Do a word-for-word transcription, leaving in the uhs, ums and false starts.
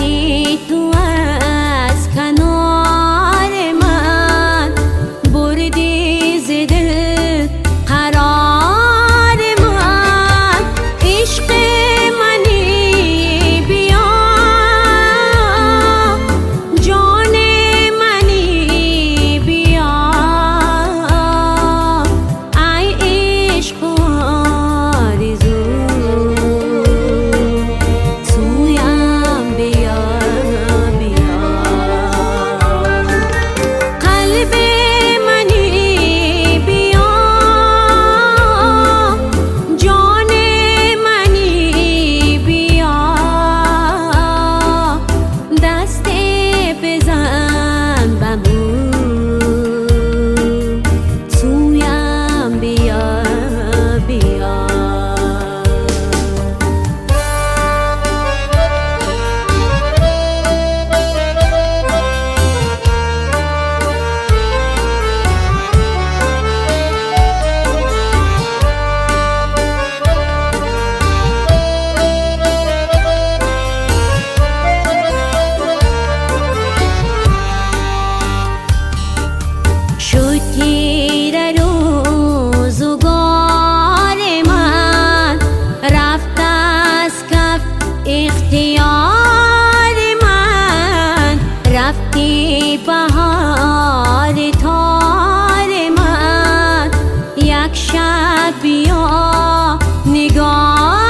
رفتی تو از کنار من، بردی ز دل قرار من. عشق منی بیا، جان منی بیا، ای عشق آرزو سویم بیا بیا. قلب منی بیا، جان منی بیا، دست بزن بمو سویم بیا بیا. شد تیره روزگار من، رفت از کف اختیار من. رفتی بهار تار من، یک شب بیا نگاه